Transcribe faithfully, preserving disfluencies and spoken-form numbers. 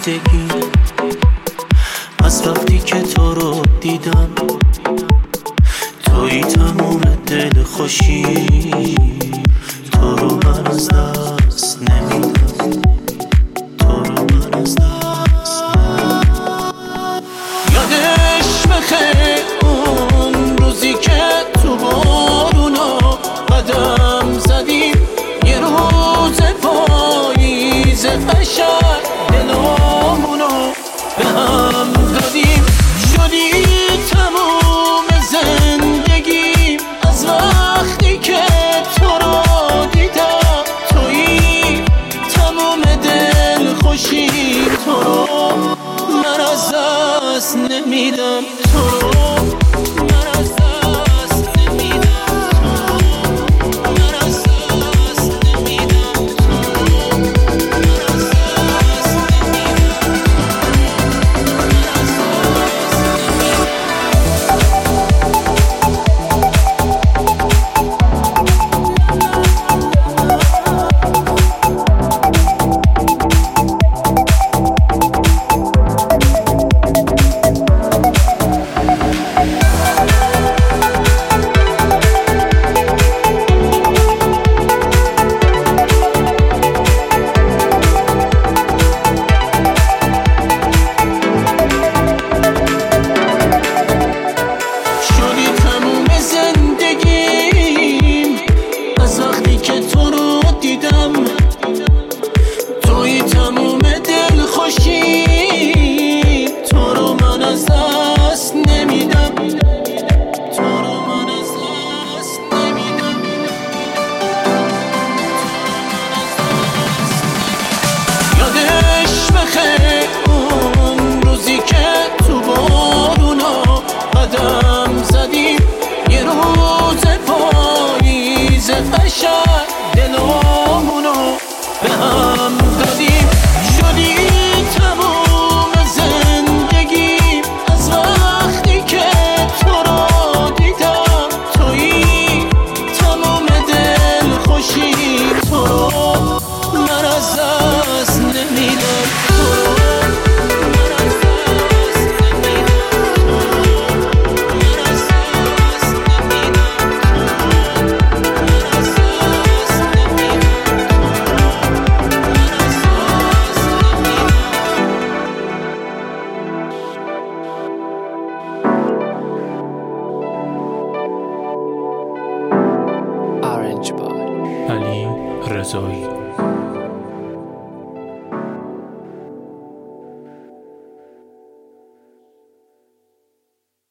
زندگی، از وقتی که تو رو دیدم. توی تموم دل خوشی، تو رو من از دست نمیدم، تو رو من از دست نمیدم. یادش بخیر اون روزی که تو بارونا قدم زدیم، یه روز پاییز قشنگ دلامونو به هم دادیم. شدی تموم زندگی از وقتی که تو رو دیدم. تویی تموم دل خوشی، تو رو من از دست نمیدم، تو رو من از دست نمیدم، تو رو من از دست نمیدم، تو رو من از دست نمیدم، من از دست توی تموم دل خوشی، تو رو من از دست نمیدم، تو رو من از دست نمیدم. یادش بخیر اون روزی که تو بارونا قدم زدیم، یه روز پاییز قشنگ دلامونو به هم دادیم. شدی تموم زندگی از وقتی که تو رو دیدم. تویی تموم دل خوشی، تو رو من از دست نمیدم، تو رو من از دست نمیدم، تو رو من از دست نمیدم، تو رو من از دست نمیدم، Orange Boy علی رضایی.